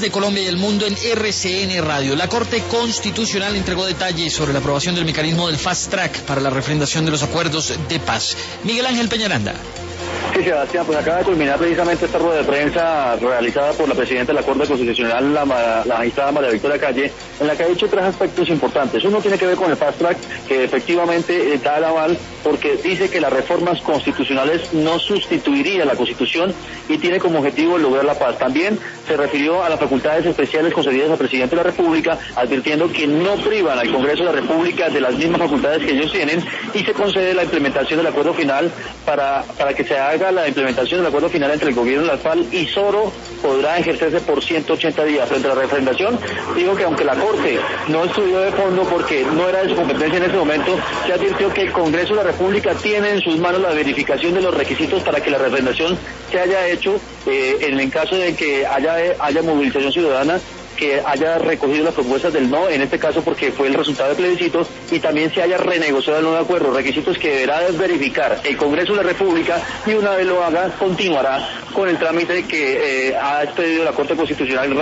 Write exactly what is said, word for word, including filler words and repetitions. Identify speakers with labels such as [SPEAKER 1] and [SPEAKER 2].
[SPEAKER 1] de Colombia y el mundo en R C N Radio. La Corte Constitucional entregó detalles sobre la aprobación del mecanismo del Fast Track para la refrendación de los acuerdos de paz. Miguel Ángel Peñaranda.
[SPEAKER 2] Sí, Sebastián, pues acaba de culminar precisamente esta rueda de prensa realizada por la presidenta de la Corte Constitucional, la, la magistrada María Victoria Calle, en la que ha dicho tres aspectos importantes. Uno tiene que ver con el Fast Track, que efectivamente eh, da el aval porque dice que las reformas constitucionales no sustituirían la Constitución y tiene como objetivo lograr la paz. También se refirió a las facultades especiales concedidas al presidente de la República, advirtiendo que no privan al Congreso de la República de las mismas facultades que ellos tienen, y se concede la implementación del acuerdo final para, para que se haga la implementación del acuerdo final entre el gobierno de la F A L, y solo podrá ejercerse por ciento ochenta días. Frente a la refrendación, digo que aunque la Corte no estudió de fondo porque no era de su competencia en ese momento, se advirtió que el Congreso de la República tiene en sus manos la verificación de los requisitos para que la refrendación se haya hecho eh, en el caso de que haya, haya movilización ciudadana, que haya recogido las propuestas del no, en este caso porque fue el resultado del plebiscito, y también se haya renegociado el nuevo acuerdo, requisitos que deberá verificar el Congreso de la República, y una vez lo haga, continuará con el trámite que eh, ha expedido la Corte Constitucional.